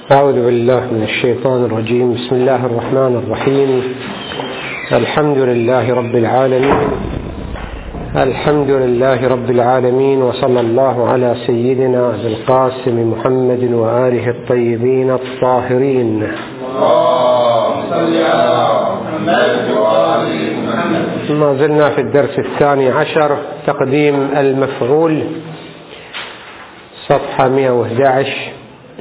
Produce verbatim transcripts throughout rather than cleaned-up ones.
أعوذ بالله من الشيطان الرجيم. بسم الله الرحمن الرحيم. الحمد لله رب العالمين الحمد لله رب العالمين وصلى الله على سيدنا أبي القاسم محمد وآله الطيبين الطاهرين. ما زلنا في الدرس الثاني عشر، تقديم المفعول، صفحة مئة وأحد عشر.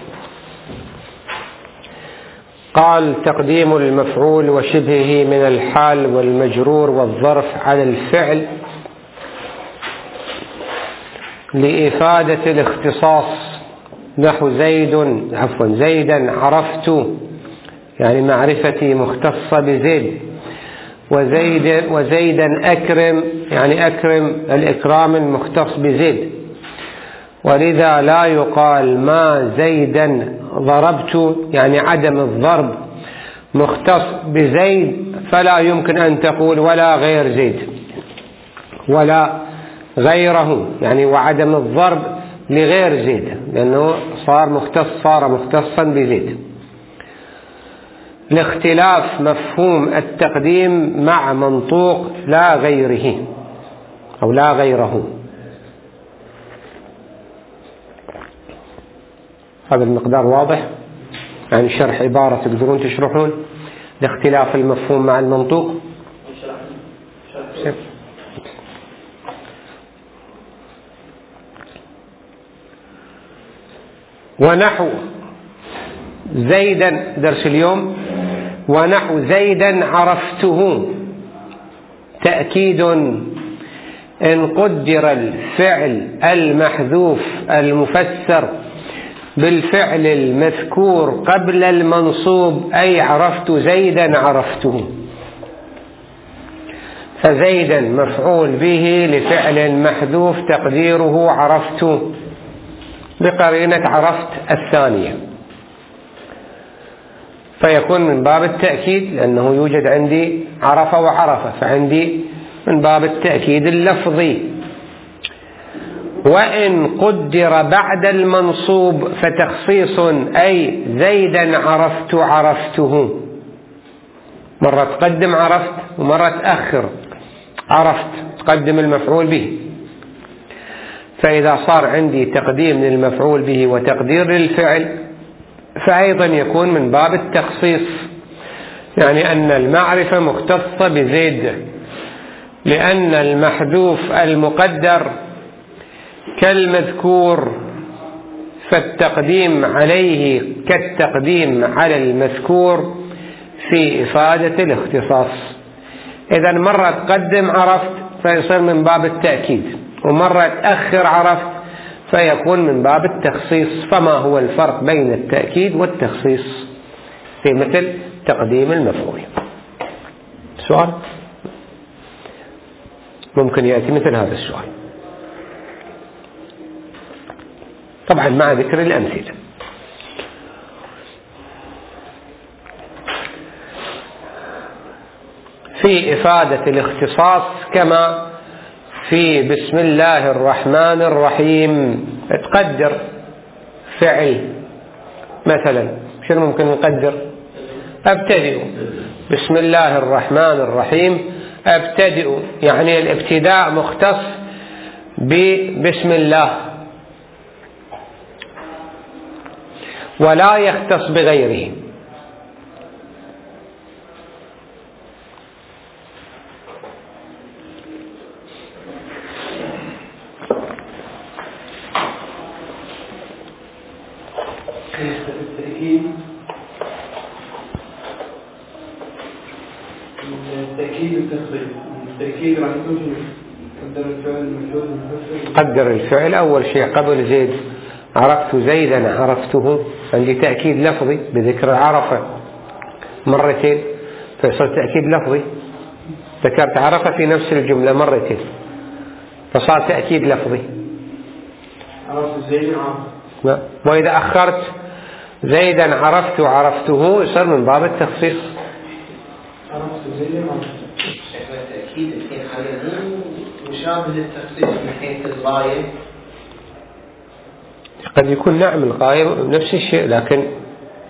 قال: تقديم المفعول وشبهه من الحال والمجرور والظرف على الفعل لإفادة الاختصاص، نحو زيد عفوا زيدا عرفت، يعني معرفتي مختصة بزيد، وزيد وزيدا أكرم، يعني أكرم الإكرام المختص بزيد. ولذا لا يقال ما زيدا ضربت، يعني عدم الضرب مختص بزيد، فلا يمكن أن تقول ولا غير زيد ولا غيره، يعني وعدم الضرب لغير زيد، لأنه صار مختص صار مختصا بزيد، لاختلاف مفهوم التقديم مع منطوق لا غيره أو لا غيره. هذا المقدار واضح؟ يعني شرح عبارة تقدرون تشرحون لاختلاف المفهوم مع المنطوق. ونحو زيدا، درس اليوم، ونحو زيدا عرفته، تأكيد إن قدر الفعل المحذوف المفسر بالفعل المذكور قبل المنصوب، أي عرفت زيدا عرفته، فزيدا مفعول به لفعل محذوف تقديره عرفت بقرينة عرفت الثانية، فيكون من باب التأكيد، لأنه يوجد عندي عرف وعرف، فعندي من باب التأكيد اللفظي. وإن قدر بعد المنصوب فتخصيص، أي زيدا عرفت عرفته، مرة تقدم عرفت ومرة تأخر عرفت، تقدم المفعول به. فإذا صار عندي تقديم للمفعول به وتقدير للفعل، فأيضا يكون من باب التخصيص، يعني أن المعرفة مختصة بزيد، لأن المحذوف المقدر كالمذكور، فالتقديم عليه كالتقديم على المذكور في إفادة الاختصاص. إذا مرة تقدم عرفت فيصير من باب التأكيد، ومرة تأخر عرفت فيكون من باب التخصيص. فما هو الفرق بين التأكيد والتخصيص في مثل تقديم المفعول؟ سؤال ممكن يأتي مثل هذا السؤال، طبعا مع ذكر الأمثلة. في إفادة الاختصاص كما في بسم الله الرحمن الرحيم، تقدر فعل مثلا، شنو ممكن نقدر؟ أبتدئ بسم الله الرحمن الرحيم، أبتدئ يعني الابتداء مختص ببسم الله ولا يختص بغيره. التأكيد راح يكون قدر الفعل المجهول قدر الفعل أول شيء قبل زيد، عرفت زيدا عرفته، عندي تأكيد لفظي بذكر عرفة مرتين، فيصير تأكيد لفظي. ذكرت عرفة في نفس الجملة مرتين فصار تأكيد لفظي. عرفت زيدا عرفت. وإذا أخرت زيدا عرفت عرفته يصير من باب التخصيص. عرفت زيدا عرفت. التأكيد الحين حاليا مشابه للتخصيص من حيث الغاية. قد يكون نعم الغاية نفس الشيء، لكن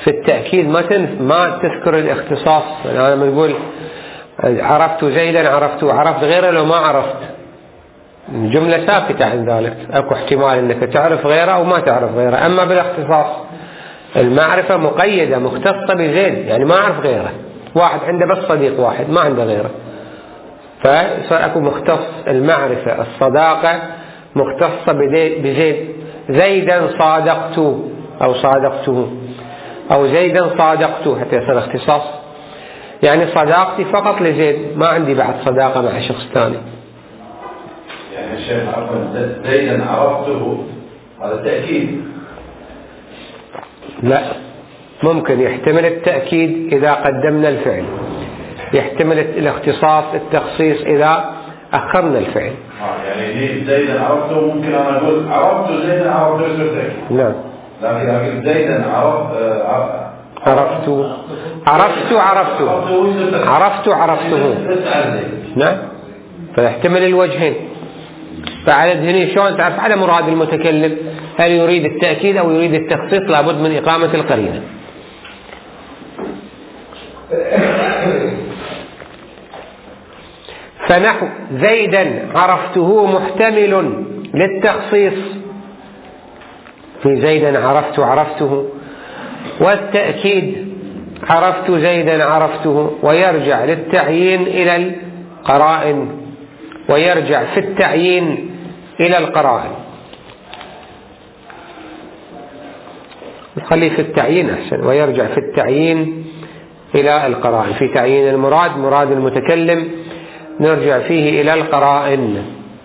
في التأكيد ما ما تذكر الاختصاص. أنا لما نقول عرفت زيدا عرفت عرفت غيره لو ما عرفت، الجملة ساكتة عن ذلك، أكو احتمال أنك تعرف غيره أو ما تعرف غيره. أما بالاختصاص المعرفة مقيدة مختصة بزيد، يعني ما أعرف غيره، واحد عنده بس صديق واحد ما عنده غيره، فصار أكو مختص المعرفة الصداقة مختصة بزيد. زيدا صادقت أو صادقته، أو زيدا صادقته حتى يصير اختصاص، يعني صداقتي فقط لزيد، ما عندي بعد صداقة مع شخص ثاني. يعني الشيخ عفوا زيدا عرفته هذا تأكيد؟ لا، ممكن يحتمل التأكيد إذا قدمنا الفعل، يحتمل الاختصاص التخصيص إذا أخرنا الفعل. آه يعني زيدا عرفته ممكن أنا أقول عرفت زيدا عرفته يصير تأكيد. نعم. لكن لكن زيدا عرف عرفت عرفت عرفت عرفت عرفته. نعم، فيحتمل الوجهين. فعلى هنا شلون تعرف على مراد المتكلم، هل يريد التأكيد أو يريد التخصيص؟ لابد من إقامة القرينة. فنحو زيدا عرفته محتمل للتخصيص، في زيدا عرفت عرفته، والتأكيد عرفت زيدا عرفته، ويرجع للتعيين إلى القرائن، ويرجع في التعيين إلى القرائن. خلي في التعيين أحسن، ويرجع في التعيين إلى القرائن. في تعيين المراد، مراد المتكلم، نرجع فيه إلى القرائن.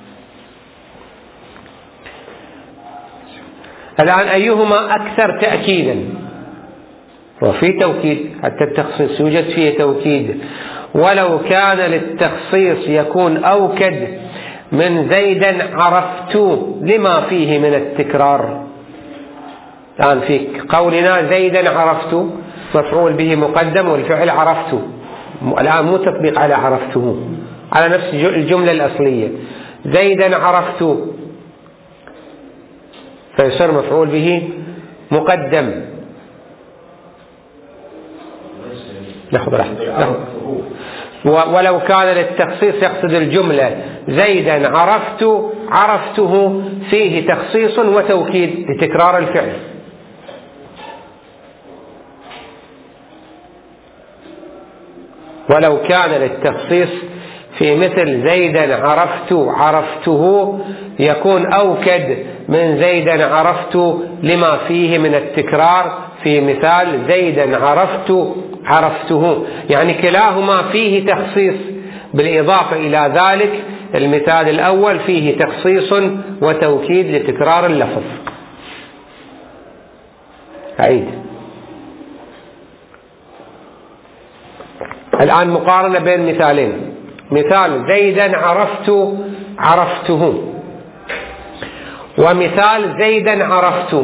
الآن أيهما أكثر تأكيدا؟ وفي توكيد، حتى التخصيص يوجد فيه توكيد، ولو كان للتخصيص يكون أوكد من زيدا عرفت لما فيه من التكرار. الآن في قولنا زيدا عرفت مفعول به مقدم والفعل عرفت، الآن مو تطبيق على عرفته، على نفس الجملة الأصلية. زيدا عرفت فيصير مفعول به مقدم. لحظة لحظة. ولو كان للتخصيص يقصد الجملة زيدا عرفت عرفته، فيه تخصيص وتوكيد لتكرار الفعل. ولو كان للتخصيص في مثل زيدا عرفت عرفته يكون أوكد من زيدا عرفت لما فيه من التكرار في مثال زيدا عرفت عرفته، يعني كلاهما فيه تخصيص. بالإضافة إلى ذلك المثال الأول فيه تخصيص وتوكيد لتكرار اللفظ. أعيد الآن مقارنة بين مثالين. مثال زيدا عرفت عرفته، ومثال زيدا عرفت.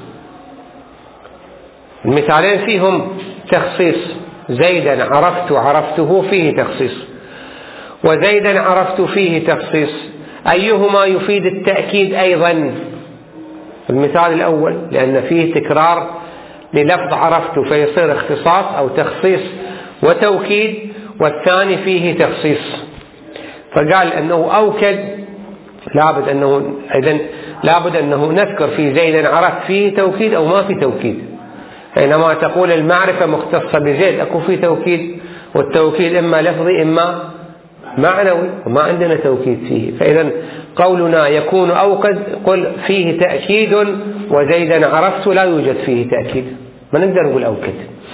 المثالين فيهم تخصيص، زيدا عرفت عرفته فيه تخصيص، وزيدا عرفت فيه تخصيص. أيهما يفيد التأكيد أيضا؟ المثال الأول، لأن فيه تكرار للفظ عرفت فيصير اختصاص أو تخصيص وتوكيد، والثاني فيه تخصيص، فقال أنه أوكد. لابد أنه إذن لابد أنه نذكر في زيدا عرفت فيه توكيد أو ما في توكيد. حينما تقول المعرفة مختصة بزيد أكو في توكيد، والتوكيد إما لفظي إما معنوي، وما عندنا توكيد فيه. فإذا قولنا يكون أوكد قل فيه تأكيد، وزيدا عرفت لا يوجد فيه تأكيد، ما نقدر نقول أوكد.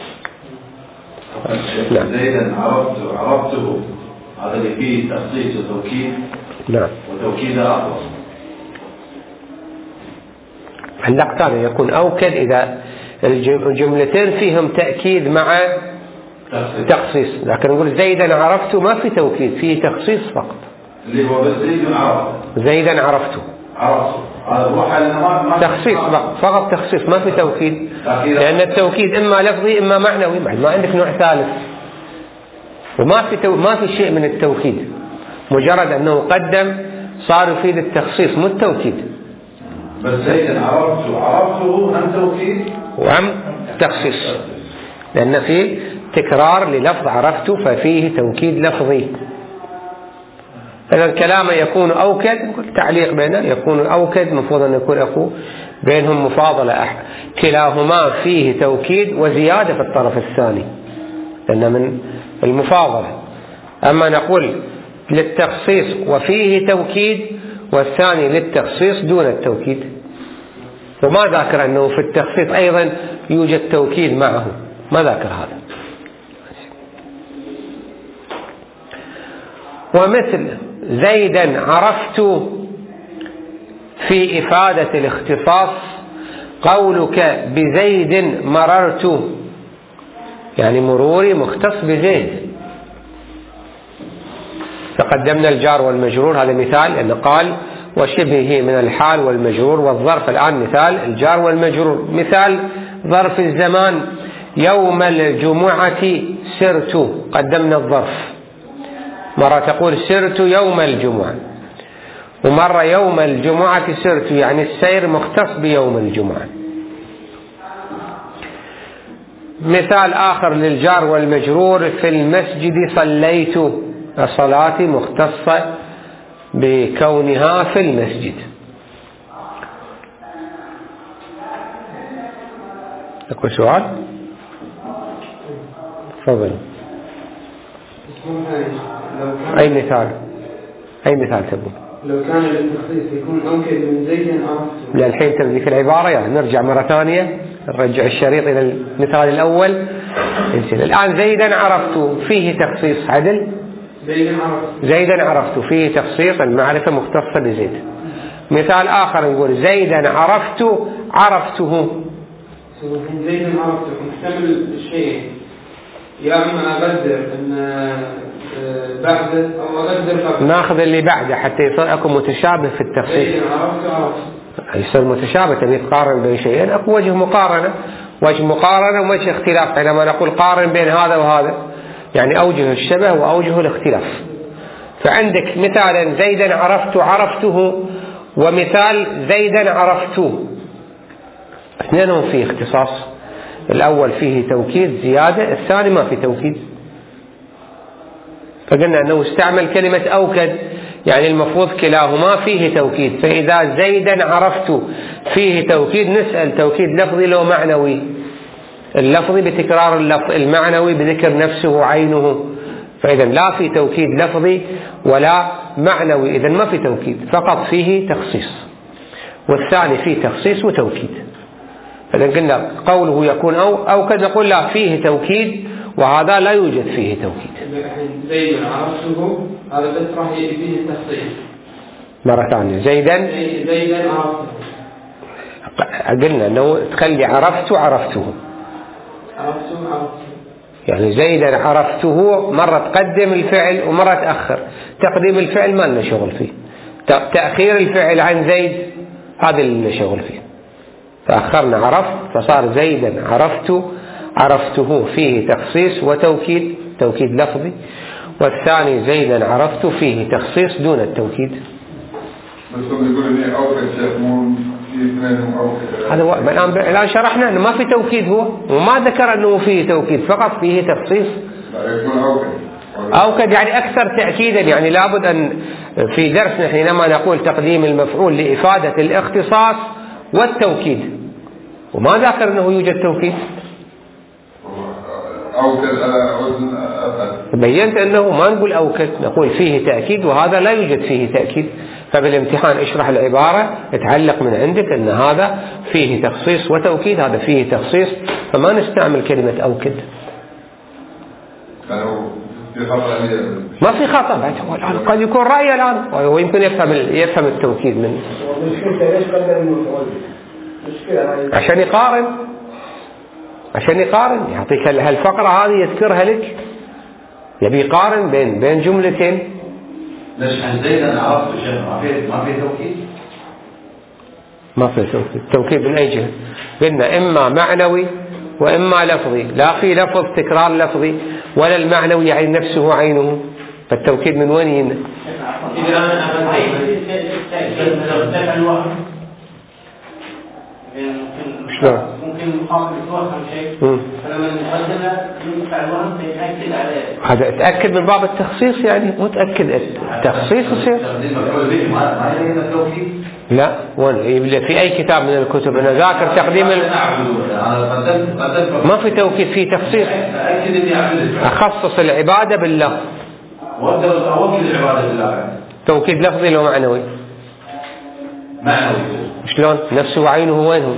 نعم. زيدا عرفت عرفته هذا اللي فيه تخصيص وتوكيد. نعم. وتوكيد أفضل. عندك ثاني يكون أوكد إذا الجملتين فيهم تأكيد مع تخصيص، لكن نقول زيدا عرفت ما في توكيد، فيه تخصيص فقط. اللي هو بس زيدا عرفت. زيدا عرفته. عرفته. هذا هو ما تخصيص فقط، تخصيص ما في توكيد، لأن التوكيد إما لفظي إما معنوي، ما عندك نوع ثالث. وما في تو... ما في شيء من التوكيد، مجرد أنه قدم صار يفيد التخصيص مو التوكيد. بس زيدا عرفته عرفته هم توكيد وهم التخصيص، لأن فيه تكرار للفظ عرفت ففيه توكيد لفظي. إذا كلامه يكون أوكد، تعليق بينه يكون أوكد، مفروض أن يكون أخو بينهم مفاضلة، كلاهما فيه توكيد وزيادة في الطرف الثاني لأن من المفاضلة. أما نقول للتخصيص وفيه توكيد والثاني للتخصيص دون التوكيد، وما ذكر أنه في التخصيص أيضا يوجد توكيد معه، ما ذكر هذا. ومثل زيدا عرفت في إفادة الاختصاص قولك بزيد مررت، يعني مروري مختص بزيد. فقدمنا الجار والمجرور، هذا مثال أنه قال وشبهه من الحال والمجرور والظرف. الآن مثال الجار والمجرور. مثال ظرف الزمان يوم الجمعة سرت، قدمنا الظرف، مرة تقول سرت يوم الجمعة، ومرة يوم الجمعة سرت، يعني السير مختص بيوم الجمعة. مثال آخر للجار والمجرور في المسجد صليت، الصلاة مختصة بكونها في المسجد. أكو سؤال؟ تفضل. أي مثال؟ أي مثال تبون؟ لو كان للتخصيص يكون أوكد من زيد عرفته. لا الحين تبذيك العبارة، يعني نرجع مرة ثانية نرجع الشريط إلى المثال الأول. الآن زيدا عرفت فيه تخصيص عدل، زيدا عرفت زيدا عرفت فيه تخصيص المعرفة مختصة بزيد. مثال آخر نقول زيدا عرفت عرفته. زيدا عرفته محتمل الشيء، يا إما أقدر أن بعده أو أقدر قبل. ناخذ اللي بعده حتى يصير أكو متشابه في التخصيص. زيدا عرفت عرفت يصير متشابه، تبي تقارن بين شيئين، أكو وجه مقارنة، وجه مقارنة ووجه اختلاف. حينما نقول قارن بين هذا وهذا يعني أوجه الشبه وأوجه الاختلاف. فعندك مثالا زيدا عرفت عرفته، ومثال زيدا عرفته، اثنينهم فيه اختصاص. الأول فيه توكيد زيادة، الثاني ما فيه توكيد. فقلنا أنه استعمل كلمة أوكد، يعني المفروض كلاهما فيه توكيد. فإذا زيدا عرفت فيه توكيد نسأل توكيد لفظي لو معنوي، اللفظي بتكرار اللفظ، المعنوي بذكر نفسه عينه. فإذا لا في توكيد لفظي ولا معنوي، إذا ما في توكيد، فقط فيه تخصيص. والثاني فيه تخصيص وتوكيد. فإذا قلنا قوله يكون أو أوكد نقول لا فيه توكيد، وهذا لا يوجد فيه توكيد. زيدا عرفته هذا بس راح يجي فيه التخصيص. مرة ثانية زيدا زيدا عرفته، قلنا أنه تخلي عرفت عرفته، عرفته عرفته يعني زيدا عرفته مرة تقدم الفعل ومرة تأخر. تقديم الفعل ما لنا شغل فيه، تأخير الفعل عن زيد هذا اللي لنا شغل فيه. فأخرنا عرفت فصار زيدا عرفت عرفته فيه تخصيص وتوكيد، توكيد لفظي. والثاني زيدا عرفت فيه تخصيص دون التوكيد. بس هم يقولوا لي أوكد شيخ مو في اثنين أوكد. هذا هو الآن الآن شرحنا أنه ما في توكيد هو، وما ذكر أنه فيه توكيد، فقط فيه تخصيص. لا يكون أوكد. أوكد يعني أكثر تأكيدا، يعني لابد أن في درسنا حينما نقول تقديم المفعول لإفادة الاختصاص والتوكيد، وما ذكر أنه يوجد توكيد. أوكد على وزن أثقل. بينت أنه ما نقول أوكد، نقول فيه تأكيد، وهذا لا يوجد فيه تأكيد. فبالامتحان اشرح العبارة تعلق من عندك أن هذا فيه تخصيص وتوكيد، هذا فيه تخصيص، فما نستعمل كلمة أوكد. في خطأ ما في خطأ، قد يكون رأي الآن ويمكن يفهم يفهم التوكيد منه. عشان يقارن، عشان يقارن يعطيك هالفقرة هذه يذكرها لك، يبي يقارن بين بين جملتين. ليش عن زيدا عرفت شيخ ما في ما في توكيد؟ ما في توكيد. التوكيد من أي جهة؟ قلنا إما معنوي وإما لفظي، لا في لفظ تكرار لفظي ولا المعنوي يعني نفسه عينه. فالتوكيد من وين يجينا؟ إذا أنا شلون؟ ممكن المخاطب يتوهم شيء فلما نقدمه ينفع الوهم فيتأكد عليه. هذا تأكد من باب التخصيص يعني مو تأكد التخصيص يصير. لا في أي كتاب من الكتب أنا ذاكر تقديم ال... ما في توكيد في تخصيص. أخصص العبادة بالله. توكيد لفظي لو معنوي. معنوي. شلون؟ نفسه وعينه وينهم؟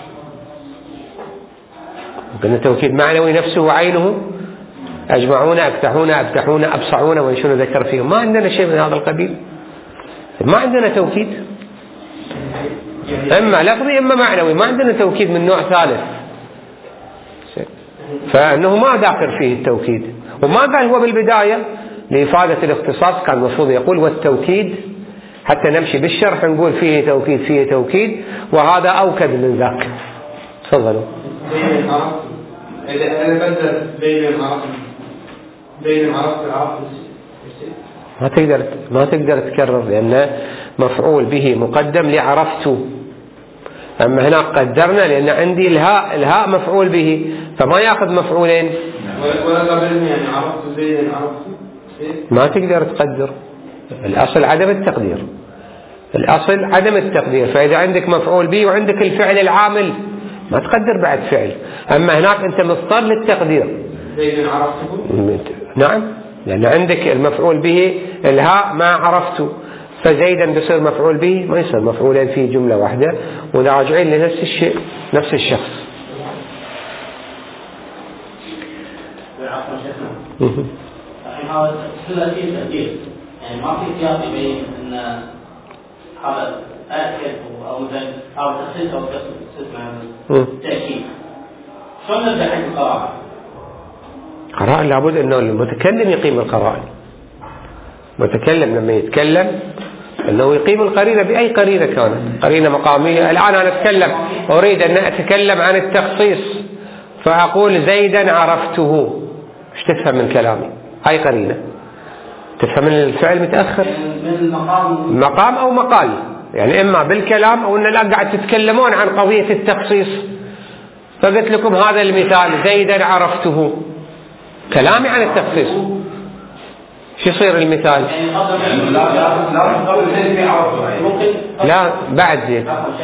قلنا توكيد معنوي نفسه وعينه أجمعون أفتحون أفتحون أبصعون وينشون ذكر فيهم. ما عندنا شيء من هذا القبيل. ما عندنا توكيد. إما لفظي إما معنوي. ما عندنا توكيد من نوع ثالث. فإنه ما داخل فيه التوكيد. وما قال هو بالبداية لإفادة الاختصاص كان المفروض يقول والتوكيد حتى نمشي بالشرح نقول فيه توكيد فيه توكيد وهذا أوكد من ذاك. تفضلوا. بين عرفت إذا أنا بدل بين عرفت بين عرفت عرفت ما تقدر ما تقدر تكرر لأن مفعول به مقدم لعرفت. أما هنا قدرنا لأن عندي الهاء الهاء مفعول به فما يأخذ مفعولين. ولا قبلني يعني عرفت بين عرفت ما تقدر تقدر. الأصل عدم التقدير. الأصل عدم التقدير. فإذا عندك مفعول به وعندك الفعل العامل ما تقدر بعد فعل. أما هناك أنت مضطر للتقدير. زيد عرفته. نعم لأن عندك المفعول به الهاء ما عرفته فزيدا بيصير مفعول به ما يصير مفعولين في جملة واحدة وراجعين لنفس الشيء نفس الشخص. الحين هذا ثلاثي تقدير يعني ما في سياق يبين ان هذا اكد او مثلا او تخصيص او اسمه تاكيد. شلون نرجع حق القراءة؟ قراءة لابد انه المتكلم يقيم القراءة. المتكلم لما يتكلم انه يقيم القرينة باي قرينة كانت قرينة مقامية. الان انا اتكلم اريد ان اتكلم عن التخصيص فاقول زيدا عرفته ايش تفهم من كلامي؟ هاي قرينة. تفهم من الفعل متأخر من مقام مقام أو مقال يعني إما بالكلام أو أن لا قاعد تتكلمون عن قضية التخصيص فقلت لكم هذا المثال زيدا عرفته كلامي عن التخصيص. شو يصير المثال؟ لا بعد زيد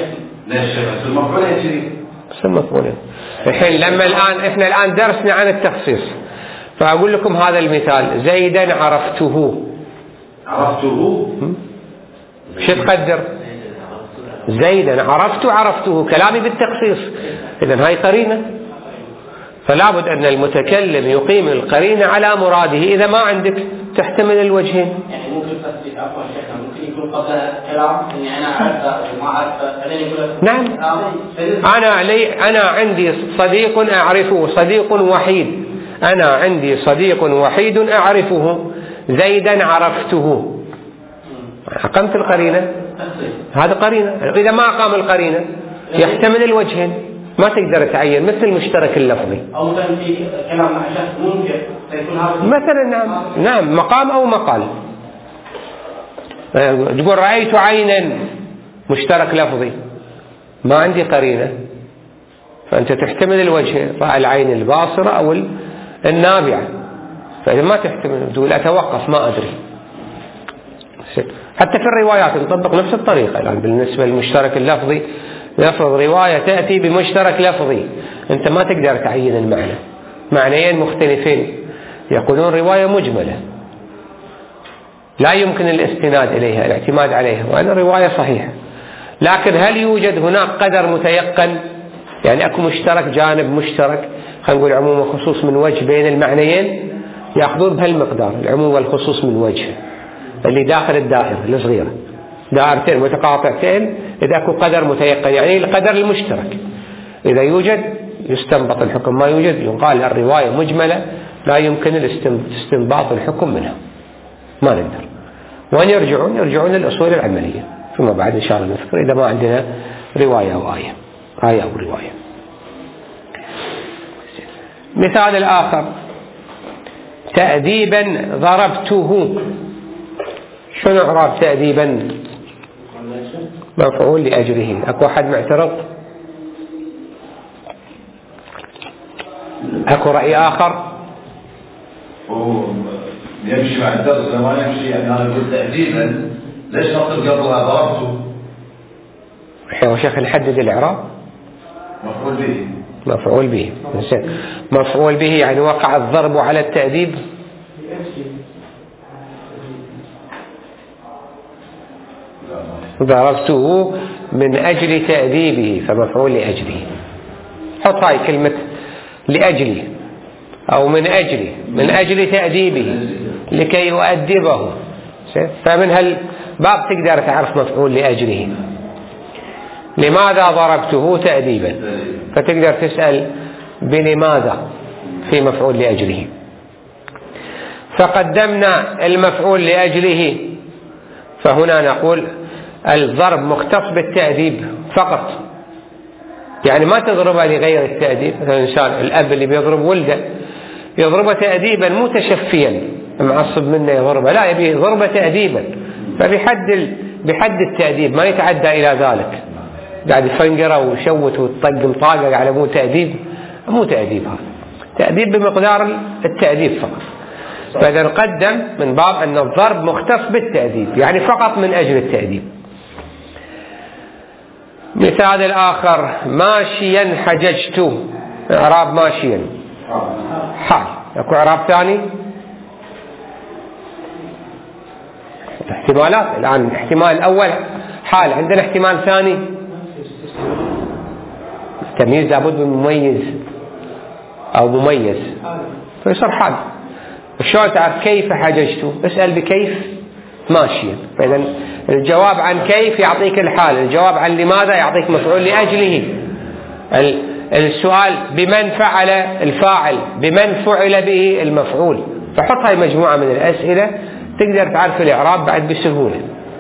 مفعولين. الحين لما الآن إحنا الآن درسنا عن التخصيص فأقول لكم هذا المثال زيدا عرفته عرفته شو تقدر؟ زيدا عرفت عرفته كلامي بالتخصيص. إذن هاي قرينة فلا بد أن المتكلم يقيم القرينة على مراده. إذا ما عندك تحتمل الوجهين. يعني ممكن تثبت عفوا شيخنا ممكن يكون قبل كلام إني أنا عرفه وما عرفه بعدين يقول نعم أنا علي أنا عندي صديق أعرفه صديق وحيد. أنا عندي صديق وحيد أعرفه زيدا عرفته أقمت القرينة. هذا قرينة. إذا ما أقام القرينة يحتمل الوجهين ما تقدر تعين مثل المشترك اللفظي أو في كلام مع شخص ممكن يكون هذا مثلا. نعم نعم مقام أو مقال. تقول رأيت عينا مشترك لفظي ما عندي قرينة فأنت تحتمل الوجه رأى العين الباصرة أو النابعة فإذا ما تحتمل تقول أتوقف ما أدري. حتى في الروايات نطبق نفس الطريقة الآن بالنسبة للمشترك اللفظي لفظ رواية تأتي بمشترك لفظي أنت ما تقدر تعين المعنى معنيين مختلفين يقولون رواية مجملة لا يمكن الاستناد إليها الاعتماد عليها وأنا رواية صحيحة. لكن هل يوجد هناك قدر متيقن يعني أكو مشترك جانب مشترك خلينا نقول عموم وخصوص من وجه بين المعنيين يأخذون بهالمقدار العموم والخصوص من وجه اللي داخل الدائرة الصغيرة دائرتين متقاطعتين إذا أكو قدر متيقن يعني القدر المشترك إذا يوجد يستنبط الحكم ما يوجد يقال الرواية مجملة لا يمكن استنباط الحكم منها ما نقدر. وين يرجعون؟ يرجعون للأصول العملية ثم بعد إن شاء الله نذكر إذا ما عندنا رواية أو آية آية أو رواية. مثال الآخر تأديبا ضربته. شنو إعراب تأديبا؟ مفعول لأجله. أكو أحد معترض؟ أكو رأي آخر؟ يمشي مع الدرس لما يمشي، يعني أنا أقول تأديبا ليش نطلب قبلها ضربته؟ يا شيخ نحدد الإعراب. مفعول به. مفعول به. مفعول به يعني وقع الضرب على التأديب. ضربته من أجل تأديبه فمفعول لأجله. حط هاي كلمة لأجله أو من أجله، من أجل تأديبه لكي يؤدبه. فمن هالباب تقدر تعرف مفعول لأجله. لماذا ضربته تأديبا؟ فتقدر تسأل بلماذا في مفعول لأجله. فقدمنا المفعول لأجله، فهنا نقول الضرب مختص بالتأديب فقط، يعني ما تضربه لغير التأديب. مثلا إنسان الأب اللي بيضرب ولده يضربه تأديبا مو تشفيا معصب منه يضربه، لا، يبي يضربه تأديبا، فبحد بحد التأديب ما يتعدى إلى ذلك. قاعد يفنقره ويشوت ويطقم طاقة على مو تأديب، مو تأديب، هذا تأديب بمقدار التأديب فقط. فإذا نقدم من باب أن الضرب مختص بالتأديب، يعني فقط من أجل التأديب. مثال الآخر ماشيا حججت، إعراب ماشيا حال. أكو إعراب ثاني؟ احتمالات الآن. الاحتمال الأول حال، عندنا احتمال ثاني تمييز لابد من مميز أو مميز فيصير حال. شلون تعرف كيف حججت؟ اسأل بكيف ماشيا. فإذا الجواب عن كيف يعطيك الحال، الجواب عن لماذا يعطيك مفعول لأجله، السؤال بمن فعل الفاعل، بمن فعل به المفعول. فحط هاي مجموعة من الأسئلة تقدر تعرف الإعراب بعد بسهولة.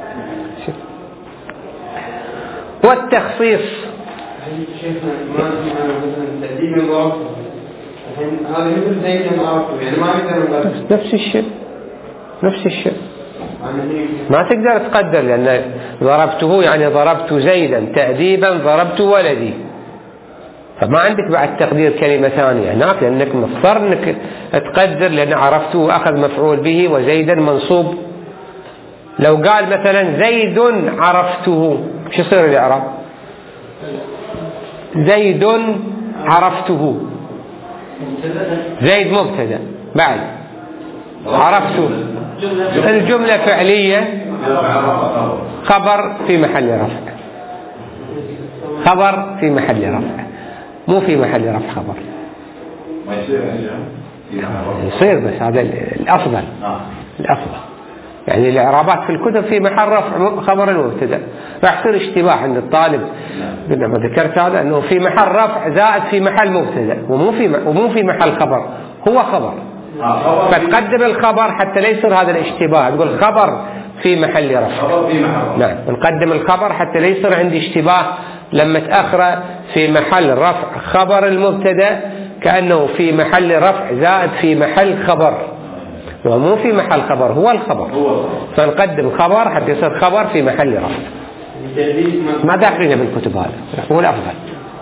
والتخصيص شيخنا ما مثلا تأديب الضرب هذا مثل زي ما عرفته، يعني ما نقدر نفس الشيء نفس الشيء ما تقدر تقدر، لأن ضربته يعني ضربت زيدا تأديبا ضربت ولدي، فما عندك بعد تقدير كلمة ثانية هناك، لأنك مضطر أنك تقدر، لأن عرفته أخذ مفعول به وزيدا منصوب. لو قال مثلا زيد عرفته شو يصير الإعراب؟ زيد عرفته، زيد مبتدأ، بعد عرفته الجملة فعلية خبر في محل رفع، خبر في محل رفع، مو في محل رفع خبر. ما يصير يصير بس هذا الأفضل. الأفضل يعني الإعرابات في الكتب في محل رفع خبر المبتدأ، راح يصير اشتباه عند الطالب. لما ذكرت هذا أنه في محل رفع زائد في محل مبتدأ ومو في ومو في محل خبر، هو خبر، فتقدم الخبر حتى لا يصير هذا الاشتباه. تقول خبر في محل رفع، نعم، نقدم الخبر حتى لا يصير عندي اشتباه لما تأخر في محل رفع خبر المبتدأ كأنه في محل رفع زائد في محل خبر، ومو في محل خبر، هو الخبر، فنقدم خبر حتى يصير خبر في محل رفع. ما داخلين بالكتب هذا، هو الأفضل.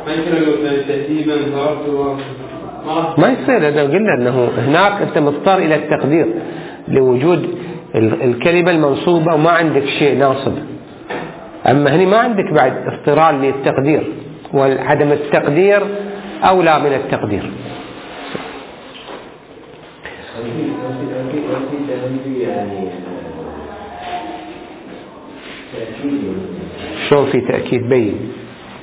ما يصير، أنا قلنا أنه هناك أنت مضطر إلى التقدير لوجود الكلمة المنصوبة وما عندك شيء ناصب. أما هني ما عندك بعد اضطرار للتقدير، وعدم التقدير أولى من التقدير. شلون في تأكيد بين؟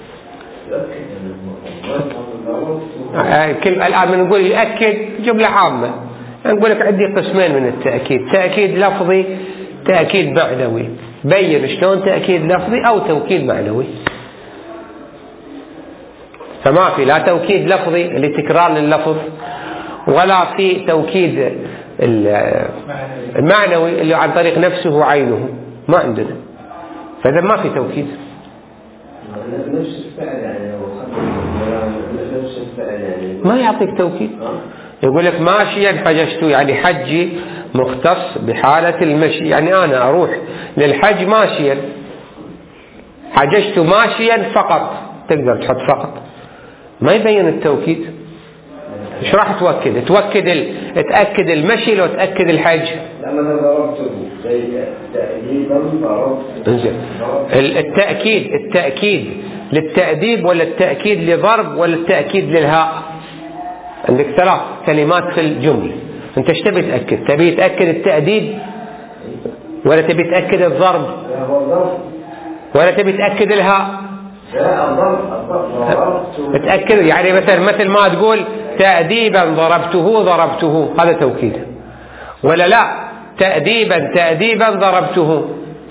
كل الآن بنقول يأكد جملة عامة، نقول لك عندي قسمين من التأكيد، تأكيد لفظي تأكيد معنوي. بين شلون تأكيد لفظي أو توكيد معنوي. فما في لا توكيد لفظي اللي تكرار لللفظ، ولا في توكيد المعنوي اللي عن طريق نفسه وعينه، ما عندنا. فإذا ما في توكيد. ما يعطيك توكيد. يقول لك ماشيا حججت، يعني حجي مختص بحالة المشي، يعني أنا أروح للحج ماشيا، حججت ماشيا فقط، تقدر تحط فقط، ما يبين التوكيد. ايش راح توكد؟ توكد ال... تأكد المشي لو تأكد الحج. لما ضربته زي تأديبا ضربته. التأكيد التأكيد للتأديب ولا التأكيد لضرب ولا التأكيد للهاء؟ عندك ثلاث كلمات في الجملة، انت ايش تبي تأكد؟ تبي تأكد التأديب ولا تبي تأكد الضرب ولا تبي تأكد الهاء؟ تأكد يعني مثلا مثل ما تقول تأديبا ضربته ضربته، هذا توكيد. ولا لا تأديبا تأديبا ضربته،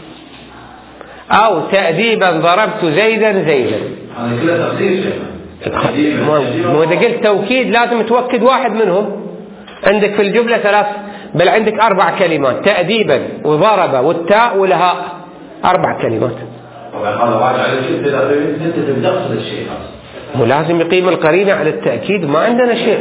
أو تأديبا ضربت زيدا زيدا. هذا كله تفسير. مو إذا قلت توكيد لازم توكد واحد منهم. عندك في الجملة ثلاث، بل عندك أربع كلمات: تأديبا وضرب والتاء والهاء، أربع كلمات. طبعا هذا بعد على شيء أنت تقصد الشيء مو لازم يقيم القرينة على التأكيد، ما عندنا شيء.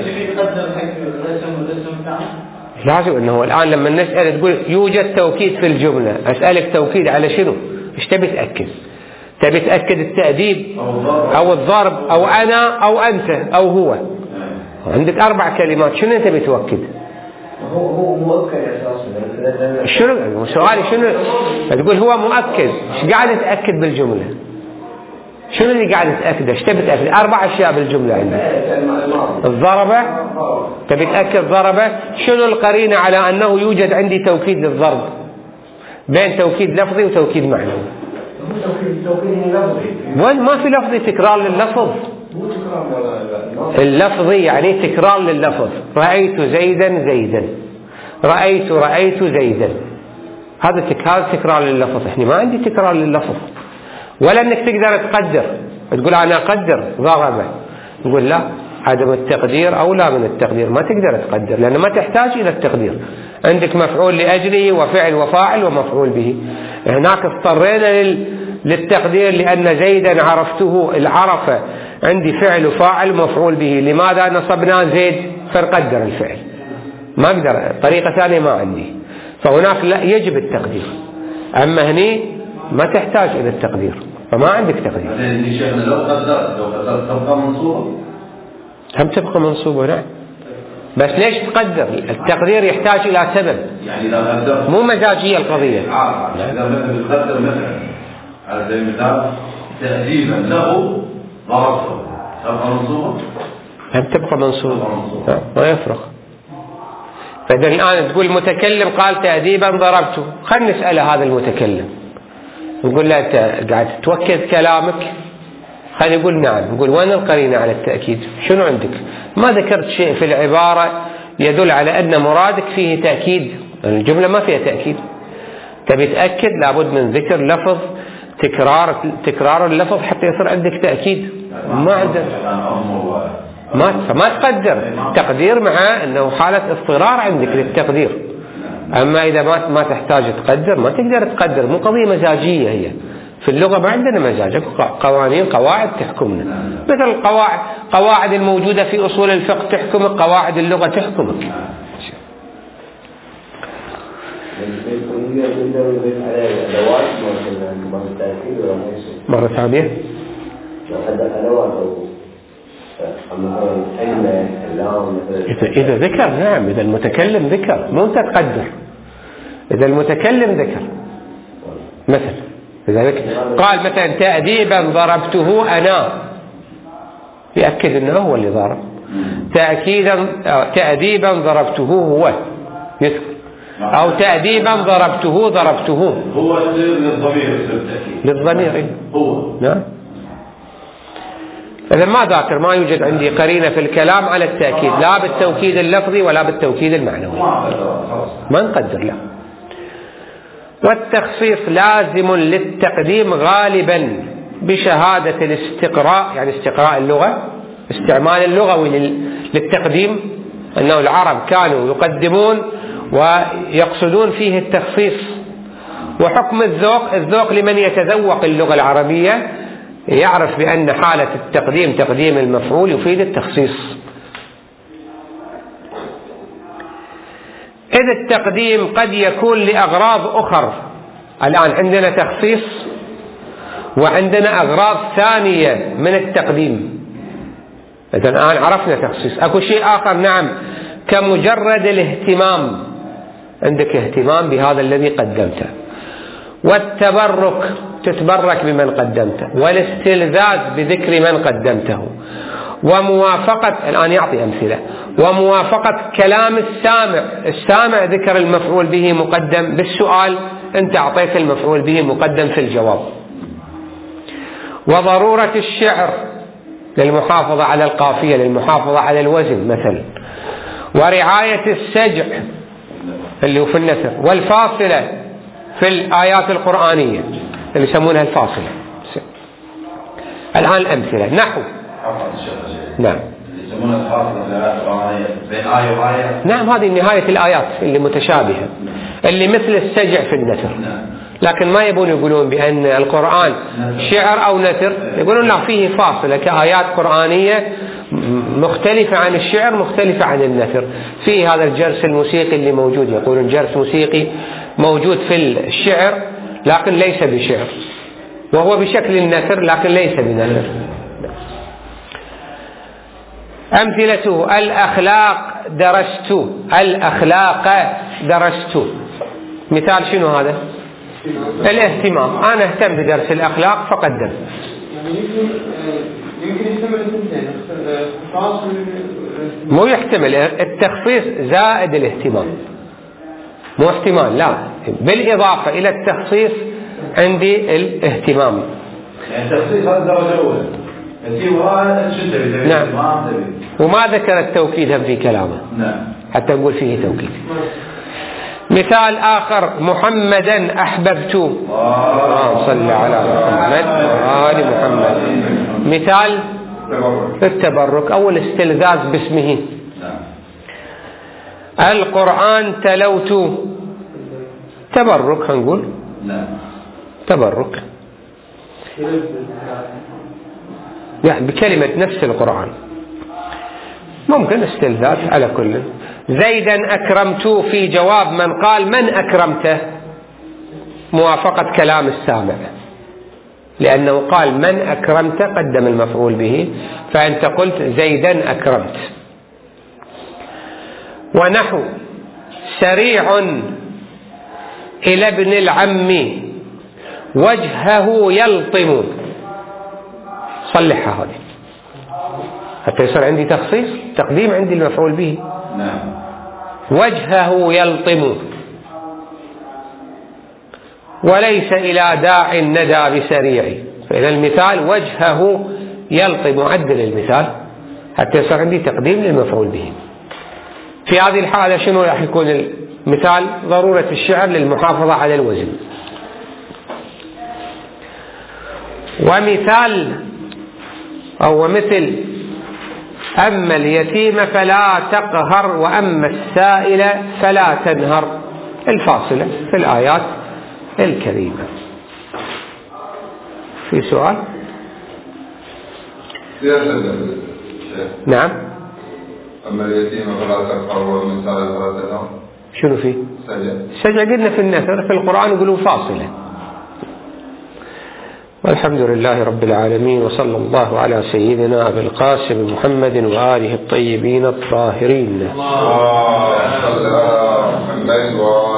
لازم انه الآن لما نسأل تقول يوجد توكيد في الجملة، أسألك توكيد على شنو؟ ايش تبي تأكد؟ تبي تأكد التأديب أو الضرب أو أنا أو أنت أو هو. عندك أربع كلمات، شنو أنت بتوكد؟ هو هو مؤكد أساسا. شنو سؤالي؟ شنو تقول هو مؤكد؟ ايش قاعد تأكد بالجملة؟ شنو اللي قاعد تأكده؟ ايش تبي تأكد؟ أربع أشياء بالجملة عندك. الضربة، تبي تأكد ضربة. شنو القرينة على أنه يوجد عندي توكيد للضرب؟ بين توكيد لفظي وتوكيد معنوي. وين ما في لفظي تكرار لللفظ. اللفظي يعني تكرار لللفظ. رأيت زيدا زيدا، رأيت رأيت زيدا، هذا تكرار لللفظ. احنا ما عندي تكرار لللفظ. ولا انك تقدر تقدر تقول انا اقدر ضربه، نقول لا، عدم التقدير اولى من التقدير. ما تقدر تقدر لان ما تحتاج الى التقدير. عندك مفعول لاجله وفعل وفاعل ومفعول به. هناك اضطرينا للتقدير لان زيدا عرفته، العرفه عندي فعل وفاعل ومفعول به. لماذا نصبنا زيد؟ فنقدر الفعل، ما اقدر طريقه ثانيه ما عندي. فهناك لا يجب التقدير. اما هني ما تحتاج إلى التقدير، فما عندك تقدير. يعني شيخنا لو قدرت لو قدرت تبقى منصوبة؟ هم تبقى منصوبة نعم. بس ليش تقدر؟ التقدير يحتاج إلى سبب. يعني إذا قدرت مو مزاجية القضية. آه. إذا مثلا تقدر مثلا على سبيل المثال تأديبا له ضربته، تبقى منصوبة؟ هم تبقى منصوبة. ما يفرق. فإذا الآن تقول المتكلم قال تأديبا ضربته، خلنا نسأل هذا المتكلم نقول له أنت قاعد توكد كلامك؟ خلينا يقول نعم. نقول وين القرينة على التأكيد؟ شنو عندك؟ ما ذكرت شيء في العبارة يدل على أن مرادك فيه تأكيد. الجملة ما فيها تأكيد. تبي تأكد لابد من ذكر لفظ، تكرار تكرار اللفظ حتى يصير عندك تأكيد. ما عندك، ما فما تقدر. تقدير مع أنه حالة اضطرار عندك للتقدير. أما إذا ما ما تحتاج تقدر ما تقدر تقدر. مو قضية مزاجية، هي في اللغة ما عندنا مزاج، قوانين قواعد تحكمنا. مثل القواعد قواعد الموجودة في أصول الفقه تحكمك، قواعد اللغة تحكمك. مرة ثانية إذا, إذا ذكر نعم. إذا المتكلم ذكر مو أنت تقدر. إذا المتكلم ذكر مثلا إذا ذكر قال مثلا تأديبا ضربته أنا، يأكد أنه هو اللي ضرب. تأكيدا تأديبا ضربته هو يذكر، أو تأديبا ضربته ضربته هو للضمير للضمير هو نعم. إذا ما ذاكر ما يوجد عندي قرينة في الكلام على التأكيد، لا بالتوكيد اللفظي ولا بالتوكيد المعنوي. ما نقدر له. والتخصيص لازم للتقديم غالبا بشهادة الاستقراء، يعني استقراء اللغة، استعمال اللغوي للتقديم، أنه العرب كانوا يقدمون ويقصدون فيه التخصيص. وحكم الذوق، الذوق لمن يتذوق اللغة العربية يعرف بأن حالة التقديم تقديم المفعول يفيد التخصيص. إذ التقديم قد يكون لأغراض أخر. الآن عندنا تخصيص وعندنا أغراض ثانية من التقديم. إذن الآن عرفنا تخصيص. أكو شيء آخر نعم كمجرد الاهتمام، عندك اهتمام بهذا الذي قدمته، والتبرك تتبرك بمن قدمته، والاستلذاذ بذكر من قدمته، وموافقة، الآن يعطي أمثلة، وموافقة كلام السامع، السامع ذكر المفعول به مقدم بالسؤال، أنت أعطيت المفعول به مقدم في الجواب، وضرورة الشعر للمحافظة على القافية، للمحافظة على الوزن مثلا، ورعاية السجع اللي هو في النثر، والفاصلة في الآيات القرآنية اللي يسمونها الفاصلة. الآن الأمثلة نحو نعم يسمونها الفاصلة في الآيات القرآنية بين آية وآية. نعم هذه نهاية الآيات اللي متشابهة اللي مثل السجع في النثر، لكن ما يبون يقولون بأن القرآن شعر أو نثر، يقولون لا فيه فاصلة كآيات قرآنية مختلفة عن الشعر مختلفة عن النثر، فيه هذا الجرس الموسيقي اللي موجود، يقولون جرس موسيقي موجود في الشعر لكن ليس بشعر، وهو بشكل النثر لكن ليس بنثر. أمثلته الأخلاق درست، الأخلاق درست، مثال شنو هذا؟ الاهتمام، أنا اهتم بدرس الأخلاق فقدم. يعني يمكن يمكن يحتمل الاثنين، خاص مو يحتمل التخصيص زائد الاهتمام، مو احتمال، لا، بالإضافة إلى التخصيص عندي الاهتمام. يعني التخصيص هذا درجة أولى، نعم، وما ذكر التوكيد هم في كلامه، نعم، حتى نقول فيه توكيد. مثال آخر محمدا أحببت، اللهم صل على محمد وآل محمد. مثال التبرك أو الاستلذاذ باسمه. القرآن تلوت، تبرك هنقول تبرك يعني بكلمة نفس القرآن، ممكن استلذاذ على كل. زيدا أكرمت في جواب من قال من أكرمته، موافقة كلام السامع، لأنه قال من أكرمت قدم المفعول به، فأنت قلت زيدا أكرمت. ونحو سريع إلى ابن العم وجهه يلطم، صلحها هذه حتى يصير عندي تخصيص، تقديم عندي المفعول به. نعم. وجهه يلطم، وليس إلى داع الندى بسريع، فإذا المثال وجهه يلطم، عدل المثال حتى يصير عندي تقديم للمفعول به. في هذه الحالة شنو راح يكون المثال؟ ضرورة الشعر للمحافظة على الوزن. ومثال أو مثل أما اليتيم فلا تقهر وأما السائل فلا تنهر، الفاصلة في الآيات الكريمة. في سؤال؟ نعم. أما اليتيم فلا تقهر وأما السائل فلا تنهر، شنو فيه؟ سجع. سجع قلنا في النثر، في القرآن يقولوا فاصلة. والحمد لله رب العالمين، وصلى الله على سيدنا أبي القاسم محمد وآله الطيبين الطاهرين. اللهم صل على محمد وآله